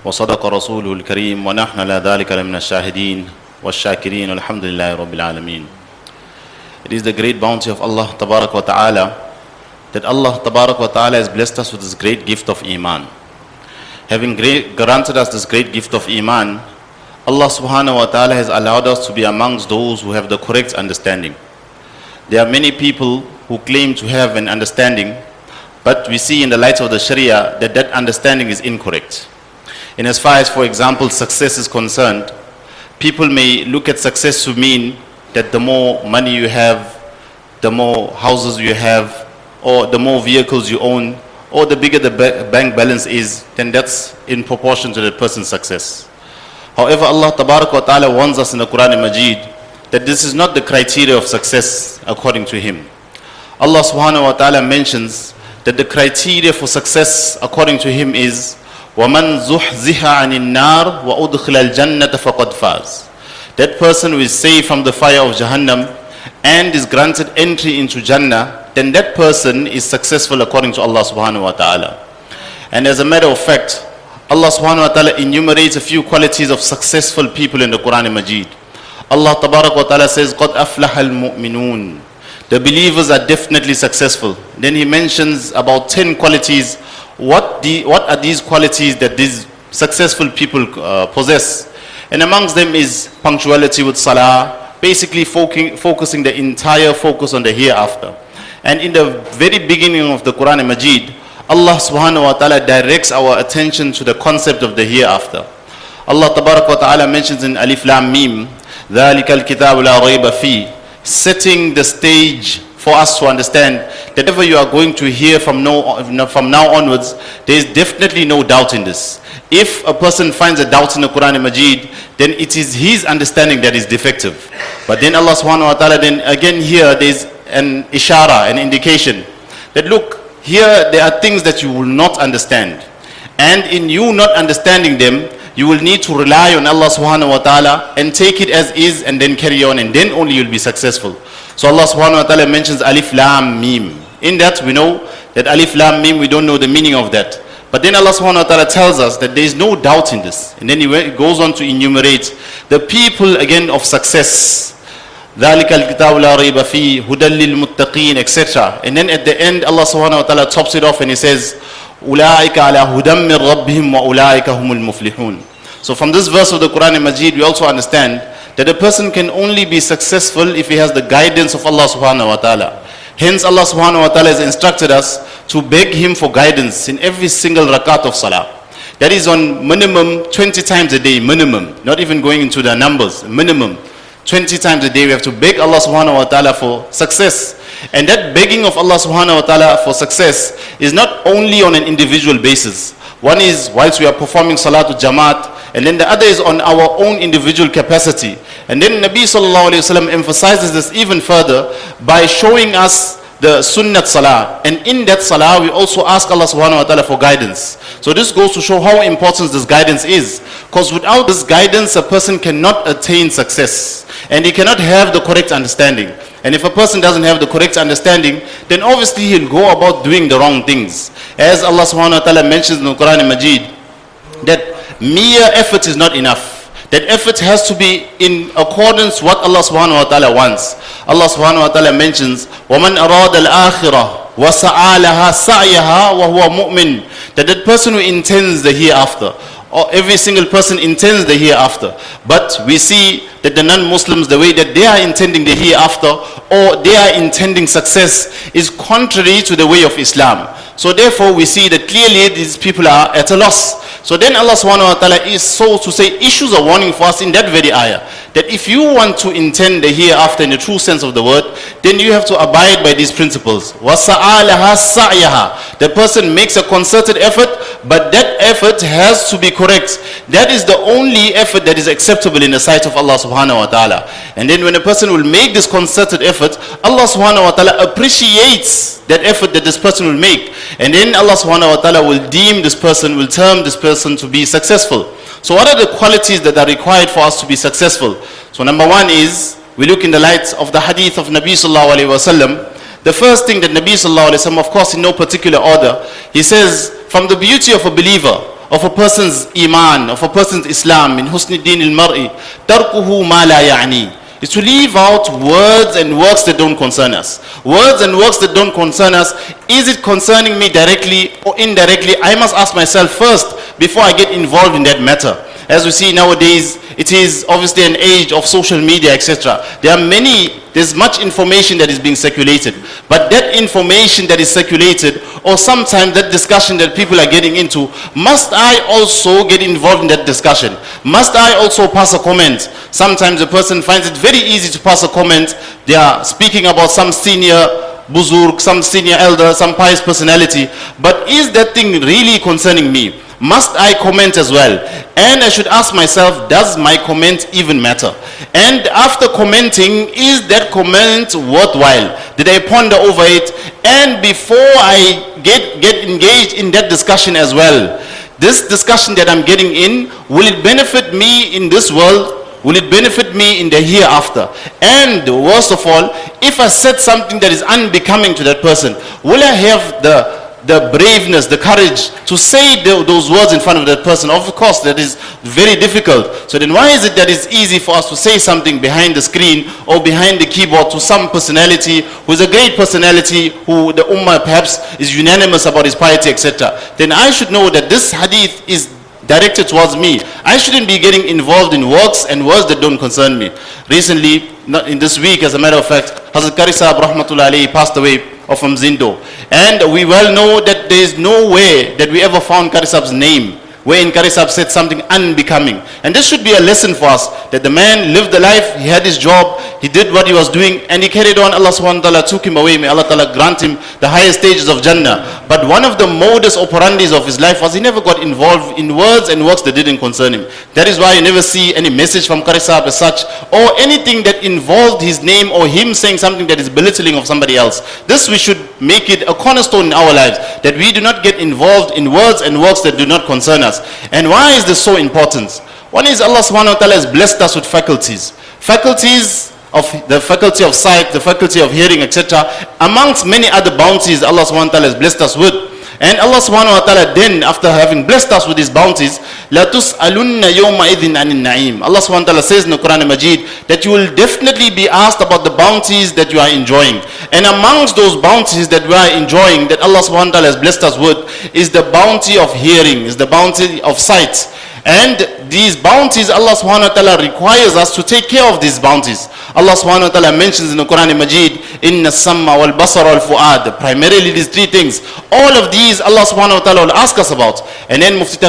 وصدق رسوله الكريم ونحن على ذلك لمن الشاهدين والشاكرين والحمد لله رب العالمين. It is the great bounty of Allah Tabarak wa Ta'ala that Allah Tabarak wa Ta'ala has blessed us with this great gift of Iman. Having granted us this great gift of Iman, Allah Subhanahu wa Ta'ala has allowed us to be amongst those who have the correct understanding. There are many people who claim to have an understanding, but we see in the light of the Sharia that that understanding is incorrect. In as far as, for example, success is concerned, people may look at success to mean that the more money you have, the more houses you have, or the more vehicles you own, or the bigger the bank balance is, then that's in proportion to that person's success. However, Allah Tabarak wa Ta'ala warns us in the Quran Majid that this is not the criteria of success according to Him. Allah Subhanahu wa Ta'ala mentions that the criteria for success according to Him is وَمَنْ زُحْزِحَ عَنِ النَّارِ وَأُدْخِلَ الْجَنَّةَ فَقَدْ فَازَ. That person who is saved from the fire of Jahannam and is granted entry into Jannah, then that person is successful according to Allah Subhanahu wa Ta'ala. And as a matter of fact, Allah Subhanahu wa Ta'ala enumerates a few qualities of successful people in the Quran Majid. Allah Tabarak wa Ta'ala says, قَدْ أَفْلَحَ الْمُؤْمِنُونَ. The believers are definitely successful. Then He mentions about 10 qualities. What are these qualities that these successful people possess? And amongst them is punctuality with salah, basically focusing the entire focus on the hereafter. And in the very beginning of the Quran Majid, Allah Subhanahu wa Ta'ala directs our attention to the concept of the hereafter. Allah Tabarak wa Ta'ala mentions in Alif Lam Mim, ذَلِكَ الْكِتَابُ لَا رَيْبَ فِيهِ, setting the stage for us to understand that whatever you are going to hear from now onwards, there is definitely no doubt in this. If a person finds a doubt in the Quran Majid, then it is his understanding that is defective. But then Allah Subhanahu wa Ta'ala, then again here there is an ishara, an indication that look, here there are things that you will not understand. And in you not understanding them, you will need to rely on Allah Subhanahu wa Ta'ala and take it as is and then carry on, and then only you'll be successful. So Allah Subhanahu wa Ta'ala mentions Alif Lam Mim. In that we know that Alif Lam Mim, we don't know the meaning of that. But then Allah Subhanahu wa Ta'ala tells us that there is no doubt in this. And then He goes on to enumerate the people again of success. ذَلِكَ الْكِتَابُ لَا رَيْبَ فِيهِ هُدًى لِلْمُتَّقِينَ, etc. And then at the end Allah Subhanahu wa Ta'ala tops it off and He says, أُولَٰئِكَ عَلَى هُدًى مِّن رَبِّهِمْ وَأُولَٰئِكَ هُمُ الْمُفْلِحُونَ. So from this verse of the Quran Majid, we also understand that a person can only be successful if he has the guidance of Allah Subhanahu wa Ta'ala. Hence Allah Subhanahu wa Ta'ala has instructed us to beg Him for guidance in every single rakat of salah. That is on minimum 20 times a day, minimum, not even going into the numbers, minimum 20 times a day we have to beg Allah Subhanahu wa Ta'ala for success. And that begging of Allah Subhanahu wa Ta'ala for success is not only on an individual basis. One is whilst we are performing Salatul Jamaat, and then the other is on our own individual capacity. And then Nabi Sallallahu Alaihi Wasallam emphasizes this even further by showing us the Sunnat Salah. And in that Salah we also ask Allah Subhanahu wa Ta'ala for guidance. So this goes to show how important this guidance is. Because without this guidance a person cannot attain success. And he cannot have the correct understanding. And if a person doesn't have the correct understanding, then obviously he'll go about doing the wrong things. As Allah Subhanahu wa Ta'ala mentions in the Quran Majid, that mere effort is not enough. That effort has to be in accordance what Allah Subhanahu wa Ta'ala wants. Allah Subhanahu wa Ta'ala mentions, وَمَنْ أَرَادَ الْآخِرَةِ وَسَعَى لَهَا سَعْيَهَا وَهُوَ مُؤْمِنٌ. That person who intends the hereafter, or every single person intends the hereafter. But we see that the non-Muslims, the way that they are intending the hereafter, or they are intending success, is contrary to the way of Islam. So therefore we see that clearly these people are at a loss. So then Allah Subhanahu wa Ta'ala is, so to say, issues a warning for us in that very ayah, that if you want to intend the hereafter in the true sense of the word, then you have to abide by these principles. وَسَعَى لَهَا سَعْيَهَا. The person makes a concerted effort, but that effort has to be correct. That is the only effort that is acceptable in the sight of Allah Subhanahu wa Ta'ala. And then when a person will make this concerted effort, Allah Subhanahu wa Ta'ala appreciates that effort that this person will make. And then Allah Subhanahu wa Ta'ala will deem this person, will term this person to be successful. So what are the qualities that are required for us to be successful? So number one is, we look in the light of the hadith of Nabi Sallallahu Alaihi Wasallam. The first thing that Nabi Sallallahu Alaihi Wasallam, of course in no particular order, he says, from the beauty of a believer, of a person's iman, of a person's Islam, in husni din al-mar'i, tarkuhu ma la ya'ni, is to leave out words and works that don't concern us. Words and works that don't concern us, is it concerning me directly or indirectly? I must ask myself first before I get involved in that matter. As we see nowadays, it is obviously an age of social media, etc. There's much information that is being circulated. But that information that is circulated, or sometimes that discussion that people are getting into, must I also get involved in that discussion? Must I also pass a comment? Sometimes a person finds it very easy to pass a comment. They are speaking about some senior buzurg, some senior elder, some pious personality. But is that thing really concerning me? Must I comment as well? And I should ask myself, does my comment even matter? And after commenting, is that comment worthwhile? Did I ponder over it? And before I get engaged in that discussion as well, this discussion that I'm getting in, will it benefit me in this world? Will it benefit me in the hereafter? And worst of all, if I said something that is unbecoming to that person, will I have the braveness, the courage to say those words in front of that person? Of course, that is very difficult. So then why is it that it's easy for us to say something behind the screen or behind the keyboard to some personality who is a great personality, who the ummah perhaps is unanimous about his piety, etc. Then I should know that this hadith is directed towards me. I shouldn't be getting involved in works and words that don't concern me. Recently, in this week, as a matter of fact, Hazrat Qari Sahib Rahmatullah Alayhi passed away from Zindo. And we well know that there is no way that we ever found Qari Sahib's name wherein Qari Sahib said something unbecoming. And this should be a lesson for us, that the man lived the life, he had his job, he did what he was doing, and he carried on. Allah subhanahu wa ta'ala took him away. May Allah ta'ala grant him the highest stages of Jannah. But one of the modus operandis of his life was he never got involved in words and works that didn't concern him. That is why you never see any message from Qari Sahib as such, or anything that involved his name or him saying something that is belittling of somebody else. This we should make it a cornerstone in our lives, that we do not get involved in words and works that do not concern us. And why is this so important? One is Allah subhanahu wa ta'ala has blessed us with faculties. Faculties of the faculty of sight, the faculty of hearing, etc. Amongst many other bounties Allah subhanahu wa ta'ala has blessed us with. And Allah subhanahu wa ta'ala then, after having blessed us with his bounties, لَا تُسْأَلُنَّ يَوْمَ إِذٍ عَنِ النَّعِيمِ. Allah subhanahu wa ta'ala says in the Quran Majid that you will definitely be asked about the bounties that you are enjoying. And amongst those bounties that we are enjoying, that Allah subhanahu wa ta'ala has blessed us with, is the bounty of hearing, is the bounty of sight. And these bounties, Allah subhanahu wa ta'ala requires us to take care of these bounties. Allah subhanahu wa ta'ala mentions in the Quran Majid, Inna samma wal basar wal fu'ad. Primarily these three things. All of these Allah subhanahu wa ta'ala will ask us about. And then Mufti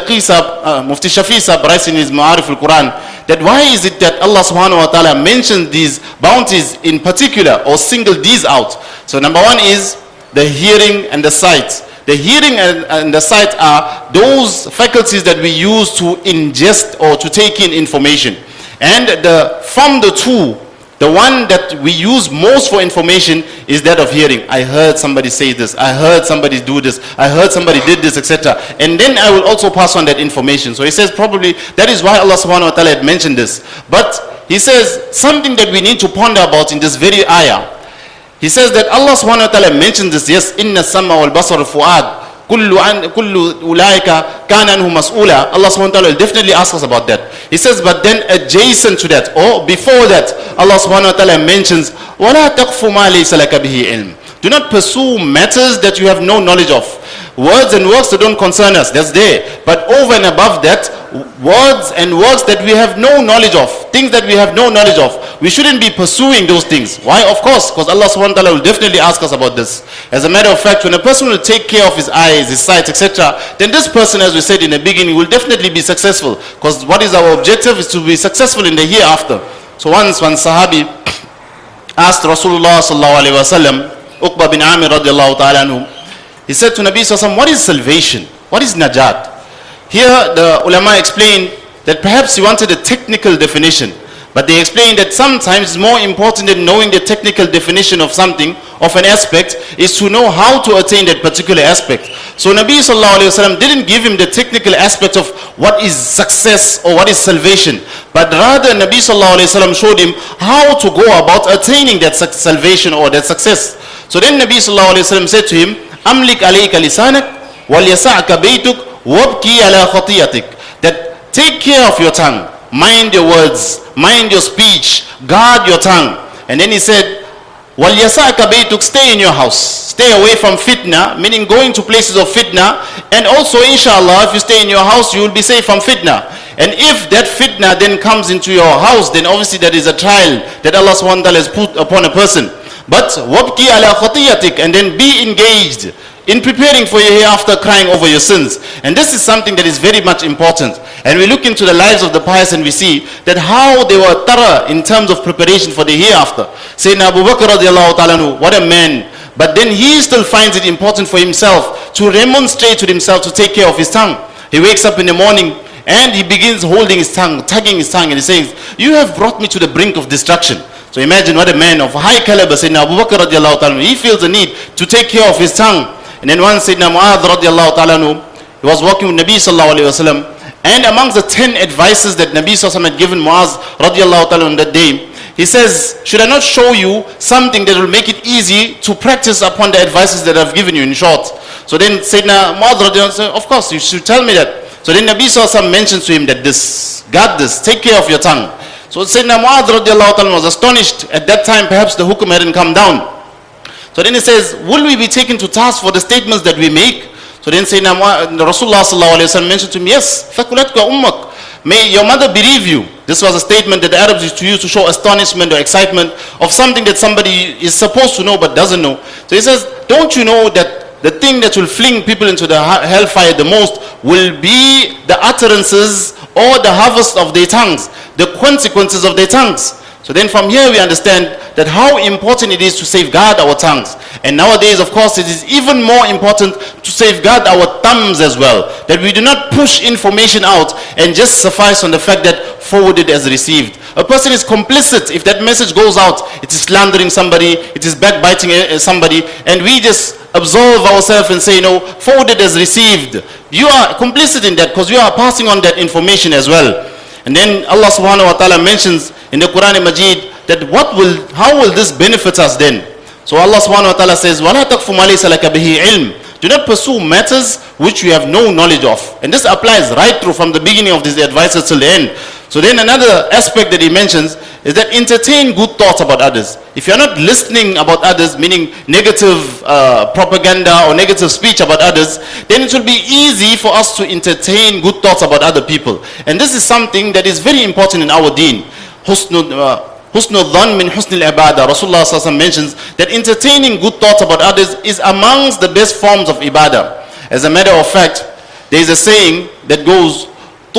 Shafi Sahib writes in his Ma'arif al-Quran, that why is it that Allah subhanahu wa ta'ala mentions these bounties in particular, or single these out? So number one is the hearing and the sight. The hearing and the sight are those faculties that we use to ingest or to take in information. And from the two, the one that we use most for information is that of hearing. I heard somebody say this, I heard somebody do this, I heard somebody did this, etc. And then I will also pass on that information. So he says probably that is why Allah subhanahu wa ta'ala had mentioned this. But he says something that we need to ponder about in this very ayah. He says that Allah subhanahu wa ta'ala mentions this, yes, inna samma wal basar fu'ad, kullu ulaika kana anhu mas'ula. Allah subhanahu wa ta'ala will definitely ask us about that. He says, but then adjacent to that, or before that, Allah subhanahu wa ta'ala mentions, وَلَا تَقْفُ مَا لَيْسَ لَكَ بِهِ عِلْمٍ. Do not pursue matters that you have no knowledge of. Words and works that don't concern us, that's there. But over and above that, words and works that we have no knowledge of, things that we have no knowledge of, we shouldn't be pursuing those things. Why? Of course, because Allah subhanahu wa ta'ala will definitely ask us about this. As a matter of fact, when a person will take care of his eyes, his sight, etc., then this person, as we said in the beginning, will definitely be successful. Because what is our objective is to be successful in the hereafter. So once one Sahabi asked Rasulullah sallallahu alayhi wa sallam, Uqba bin Amir radiallahu ta'ala anhu, he said to Nabi sallallahu alayhi wa sallam, what is salvation? What is najat? Here the ulama explained that perhaps he wanted a technical definition. But they explain that sometimes it's more important than knowing the technical definition of something, of an aspect, is to know how to attain that particular aspect. So Nabi sallallahu alayhi wa sallam didn't give him the technical aspect of what is success or what is salvation. But rather Nabi sallallahu alayhi wa sallam showed him how to go about attaining that salvation or that success. So then Nabi sallallahu alayhi wa sallam said to him, Amlik alayka lisanak, wal yasa'ka baytuk, وَابْكِي عَلَى خَطِيَتِكَ, that take care of your tongue, mind your words, mind your speech, guard your tongue. And then he said, وَلْيَسَعْكَ بَيْتُكَ, stay in your house, stay away from fitna, meaning going to places of fitna. And also, inshallah, if you stay in your house, you will be safe from fitna. And if that fitna then comes into your house, then obviously that is a trial that Allah subhanahu wa ta'ala has put upon a person. But وَابْكِي عَلَى خَطِيَتِكَ, and then be engaged in preparing for your hereafter, crying over your sins. And this is something that is very much important. And we look into the lives of the pious and we see that how they were thorough in terms of preparation for the hereafter. Sayyidina Abu Bakr radiallahu ta'ala, what a man. But then he still finds it important for himself to remonstrate to himself to take care of his tongue. He wakes up in the morning and he begins holding his tongue, tugging his tongue, and he says, you have brought me to the brink of destruction. So imagine what a man of high caliber, Sayyidina Abu Bakr radiallahu ta'ala, he feels the need to take care of his tongue. And then once Sayyidina Mu'adh radiallahu ta'ala, he was walking with Nabi sallallahu alayhi wa sallam, and amongst the 10 advices that Nabi sallallahu alayhi wa sallam had given Mu'adh radiallahu ta'ala on that day, he says, should I not show you something that will make it easy to practice upon the advices that I've given you, in short? So then Sayyidina Mu'adh radiallahu ta'ala said, of course, you should tell me that. So then Nabi sallallahu alayhi wa sallam mentions to him that this, guard this, take care of your tongue. So Sayyidina Mu'adh radiallahu ta'ala was astonished. At that time, perhaps the hukum hadn't come down. So then he says, will we be taken to task for the statements that we make? So then Sayyidina Rasulullah sallallahu alayhi wa sallam mentioned to him, yes, ثَقُلَتْكَ أُمَّكَ, may your mother bereave you. This was a statement that the Arabs used to use to show astonishment or excitement of something that somebody is supposed to know but doesn't know. So he says, don't you know that the thing that will fling people into the hellfire the most will be the utterances or the harvest of their tongues, the consequences of their tongues. So then from here we understand that how important it is to safeguard our tongues. And nowadays, of course, it is even more important to safeguard our thumbs as well. That we do not push information out and just suffice on the fact that forwarded as received. A person is complicit if that message goes out. It is slandering somebody, it is backbiting somebody, and we just absolve ourselves and say, no, forwarded as received. You are complicit in that because you are passing on that information as well. And then Allah subhanahu wa ta'ala mentions in the Quran Majid that how will this benefit us then? So Allah subhanahu wa ta'ala says, وَلَا تَقْفُ مَا لَيْسَ لَكَ بِهِ عِلْمٍ, do not pursue matters which you have no knowledge of. And this applies right through from the beginning of these advices till the end. So then another aspect that he mentions is that entertain good thoughts about others. If you're not listening about others, meaning negative propaganda or negative speech about others, then it will be easy for us to entertain good thoughts about other people. And this is something that is very important in our deen. Husnul dhan min husnil ibadah. Rasulullah sallallahu alaihi wasallam mentions that entertaining good thoughts about others is amongst the best forms of ibadah. As a matter of fact, there is a saying that goes,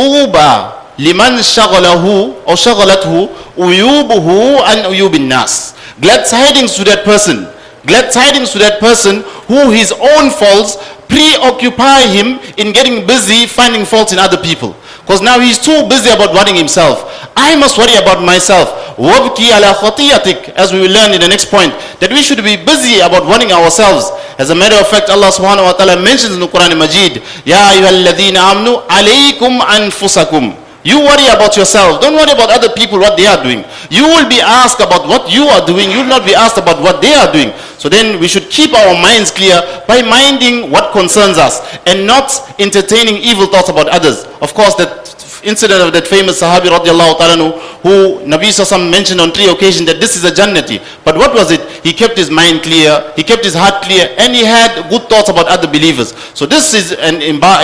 Tuba liman shaghalahu or shaghalathu uyubuhu an uyubin nas. Glad tidings to that person. Glad tidings to that person who his own faults preoccupy him in getting busy finding faults in other people. Because now he's too busy about worrying himself. I must worry about myself. وَابْكِي عَلَى خَطِيَتِكَ, as we will learn in the next point, that we should be busy about worrying ourselves. As a matter of fact, Allah subhanahu wa ta'ala mentions in the Quran Majid, يَا أَيُّهَا الَّذِينَ آمَنُوا عَلَيْكُمْ أَنفُسَكُمْ. You worry about yourself. Don't worry about other people, what they are doing. You will be asked about what you are doing. You will not be asked about what they are doing. So then we should keep our minds clear by minding what concerns us and not entertaining evil thoughts about others. Of course, that incident of that famous Sahabi radiallahu ta'ala who Nabi Sassam mentioned on 3 occasions that this is a Jannati. But what was it? He kept his mind clear, he kept his heart clear, and he had good thoughts about other believers. So this is an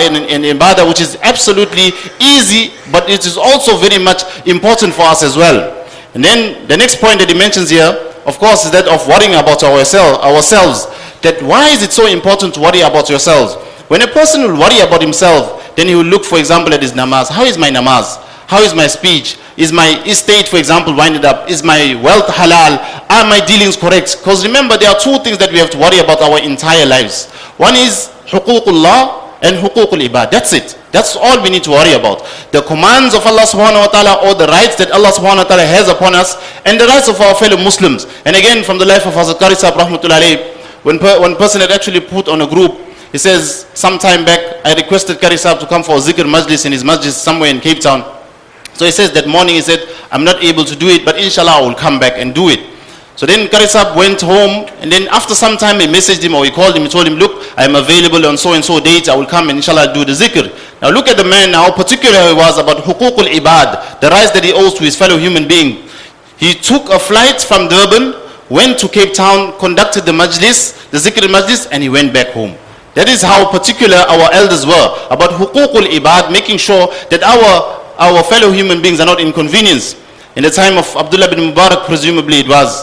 ibadah which is absolutely easy, but it is also very much important for us as well. And then the next point that he mentions here, of course, is that of worrying about ourselves. That why is it so important to worry about yourselves? When a person will worry about himself, then he will look, for example, at his namaz. How is my namaz? How is my speech? Is my estate, for example, winded up? Is my wealth halal? Are my dealings correct? Because remember, there are 2 things that we have to worry about our entire lives. One is huququllah and huququl ibad. That's it. That's all we need to worry about. The commands of Allah subhanahu wa ta'ala, or the rights that Allah subhanahu wa ta'ala has upon us, and the rights of our fellow Muslims. And again, from the life of Hazrat Qari Sahib rahmatullahi alayhi, one person had actually put on a group, he says, some time back, I requested Qari Sahib to come for a zikr majlis in his majlis somewhere in Cape Town. So he says that morning, he said, I'm not able to do it, but inshallah I will come back and do it. So then Qari Sahib went home, and then after some time he messaged him or he called him, he told him, look, I am available on so and so date, I will come and inshallah do the zikr. Now look at the man, how particular he was about huququl ibad, the rights that he owes to his fellow human being. He took a flight from Durban, went to Cape Town, conducted the majlis, the zikr majlis, and he went back home. That is how particular our elders were about huququl ibad, making sure that our fellow human beings are not inconvenienced. In the time of Abdullah bin Mubarak, presumably it was,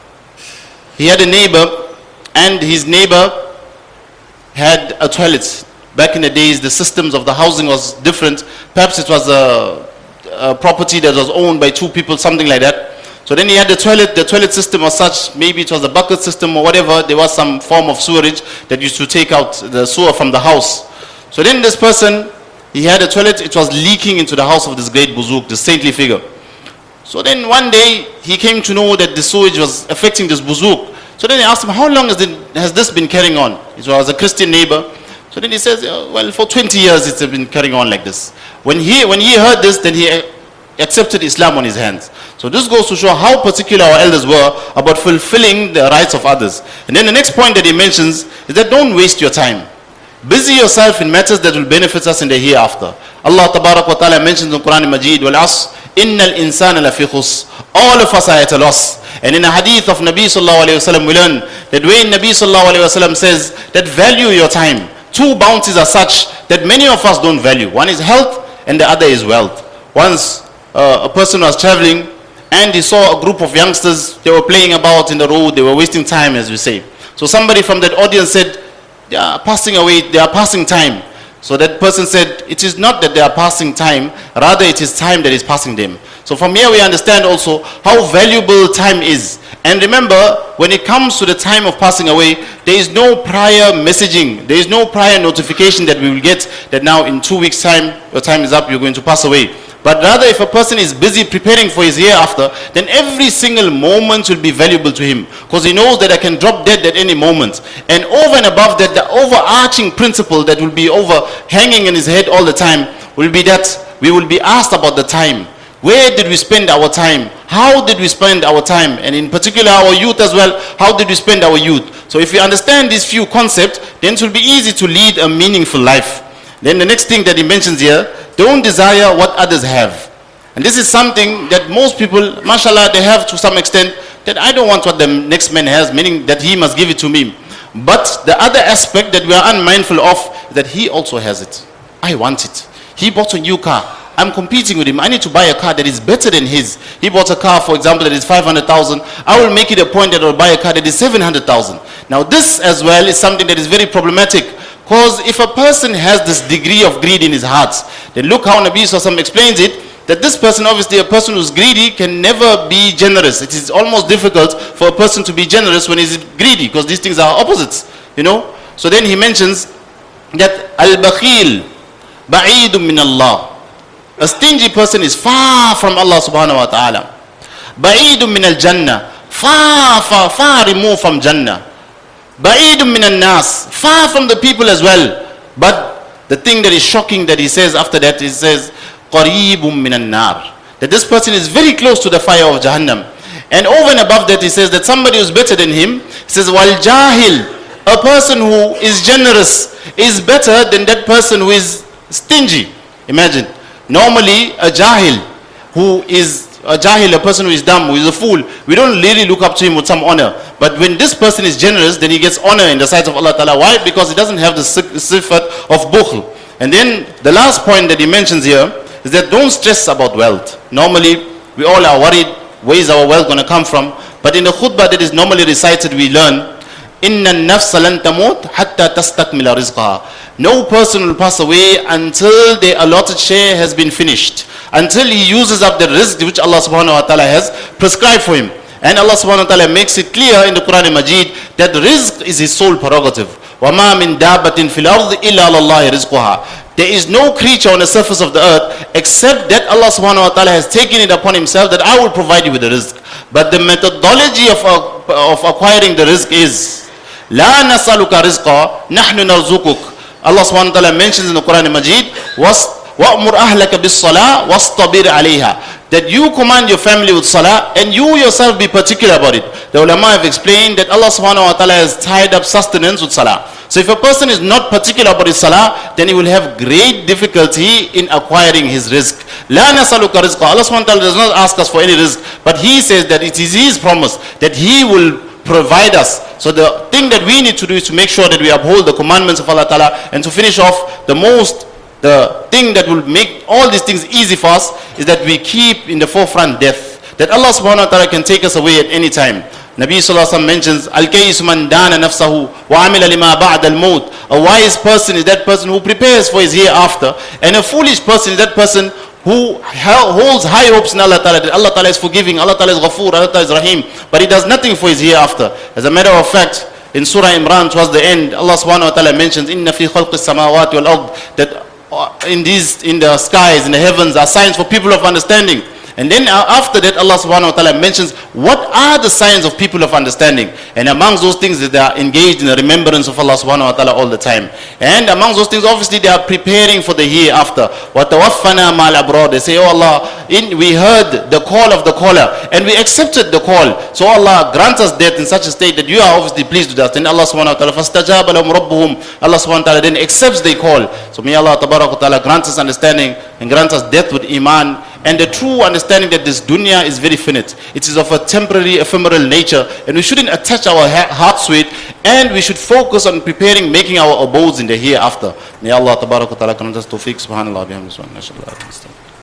he had a neighbor, and his neighbor had a toilet. Back in the days, the systems of the housing was different. Perhaps it was a property that was owned by two people, something like that. So then he had the toilet system was such, maybe it was a bucket system or whatever, there was some form of sewerage that used to take out the sewer from the house. So then this person, he had a toilet, it was leaking into the house of this great Buzook, this saintly figure. So then one day, he came to know that the sewage was affecting this Buzook. So then he asked him, how long has this been carrying on? It was a Christian neighbor. So then he says, well, for 20 years it's been carrying on like this. When he heard this, then he accepted Islam on his hands. So this goes to show how particular our elders were about fulfilling the rights of others. And then the next point that he mentions is that don't waste your time. Busy yourself in matters that will benefit us in the hereafter. Allah Tabarak wa Ta'ala mentions in the Quran Majid, wal asr, innal insana lafi khus. All of us are at a loss. And in a hadith of Nabi Sallallahu Alaihi Wasallam, we learn that when Nabi Sallallahu Alaihi Wasallam says that value your time, two bounties are such that many of us don't value. One is health and the other is wealth. Once a person was traveling and he saw a group of youngsters, they were playing about in the road, they were wasting time, as we say. So somebody from that audience said, they are passing away, they are passing time. So that person said, it is not that they are passing time, rather it is time that is passing them. So from here we understand also how valuable time is. And remember, when it comes to the time of passing away, there is no prior messaging, there is no prior notification that we will get that now in 2 weeks time, your time is up, you're going to pass away. But rather, if a person is busy preparing for his hereafter, then every single moment will be valuable to him. Because he knows that I can drop dead at any moment. And over and above that, the overarching principle that will be hanging in his head all the time will be that we will be asked about the time. Where did we spend our time? How did we spend our time? And in particular, our youth as well, how did we spend our youth? So if we understand these few concepts, then it will be easy to lead a meaningful life. Then the next thing that he mentions here, don't desire what others have. And this is something that most people, mashallah, they have to some extent, that I don't want what the next man has, meaning that he must give it to me. But the other aspect that we are unmindful of, is that he also has it. I want it. He bought a new car. I'm competing with him. I need to buy a car that is better than his. He bought a car, for example, that is 500,000. I will make it a point that I will buy a car that is 700,000. Now this as well is something that is very problematic. Because if a person has this degree of greed in his heart, then look how Nabi Sallallahu explains it, that this person, obviously a person who's greedy can never be generous. It is almost difficult for a person to be generous when he's greedy, because these things are opposites, you know. So then he mentions that al-bakhil ba'idun min Allah. A stingy person is far from Allah subhanahu wa ta'ala. Ba'idun min al-jannah. Far removed from Jannah. Ba'idun min al-nas. Far from the people as well. But the thing that is shocking that he says after that, he says, Qareebun min al-nar. That this person is very close to the fire of Jahannam. And over and above that, he says that somebody who is better than him, he says, wal jahil. A person who is generous is better than that person who is stingy. Imagine. Normally, a jahil, a person who is dumb, who is a fool, we don't really look up to him with some honor. But when this person is generous, then he gets honor in the sight of Allah Ta'ala. Why? Because he doesn't have the sifat of bukhl. And then the last point that he mentions here is that don't stress about wealth. Normally, we all are worried, where is our wealth going to come from? But in the khutbah that is normally recited, we learn, Inna an-nafsa lan tamut hatta tastakmila rizqaha. No person will pass away until the allotted share has been finished, until he uses up the rizq which Allah subhanahu wa ta'ala has prescribed for him. And Allah subhanahu wa ta'ala makes it clear in the Quran Majid that rizq is his sole prerogative. وَمَا مِن دَابَةٍ فِي الْأَرْضِ إِلَّا لَلَّهِ رِزْقُهَا. There is no creature on the surface of the earth except that Allah subhanahu wa ta'ala has taken it upon himself that I will provide you with the rizq. But the methodology of acquiring the rizq is لَا نَسَأَلُكَ رِزْقًا نَحْنُ نَرْزُقُكَ. Allah subhanahu wa ta'ala mentions in the Quran Majid, وَأْمُرْ أَهْلَكَ بِالصَّلَاةِ وَاسْطَبِرْ عَلَيْهَا. that you command your family with salah and you yourself be particular about it. The ulama have explained that Allah subhanahu wa ta'ala has tied up sustenance with salah. So if a person is not particular about his salah, then he will have great difficulty in acquiring his rizq. La nasaluka rizqa. Allah subhanahu wa ta'ala does not ask us for any rizq, but He says that it is His promise that He will provide us. So the thing that we need to do is to make sure that we uphold the commandments of Allah ta'ala. And to finish off, the thing that will make all these things easy for us is that we keep in the forefront death. That Allah subhanahu wa ta'ala can take us away at any time. Nabi sallallahu alaihi wasallam mentions, Al-Kayis man dana nafsahu wa amila lima ba'da al-maut. A wise person is that person who prepares for his hereafter. And a foolish person is that person who holds high hopes in Allah ta'ala, that Allah ta'ala is forgiving, Allah ta'ala is Ghafoor, Allah ta'ala is Rahim, but he does nothing for his hereafter. As a matter of fact, in Surah Imran towards the end, Allah subhanahu wa ta'ala mentions, Inna fi khalqis samawati wal ard, that in the skies, in the heavens, are signs for people of understanding. And then after that, Allah subhanahu wa ta'ala mentions what are the signs of people of understanding. And amongst those things is they are engaged in the remembrance of Allah subhanahu wa ta'ala all the time. And amongst those things, obviously, they are preparing for the hereafter. وَتَوَفَّنَا مَا الْأَبْرَارِ. They say, oh Allah, we heard the call of the caller and we accepted the call. So Allah grants us death in such a state that you are obviously pleased with us. Then Allah subhanahu wa ta'ala, فَاسْتَجَابَ لَهُمْ رَبُّهُمْ. Allah subhanahu wa ta'ala then accepts their call. So may Allah tabarak wa ta'ala grant us understanding and grant us death with iman. And the true understanding that this dunya is very finite. It is of a temporary, ephemeral nature. And we shouldn't attach our hearts to it. And we should focus on preparing, making our abodes in the hereafter. May Allah tabarak wa ta'ala grant us tawfiq. Subhanallah. Bihamdih.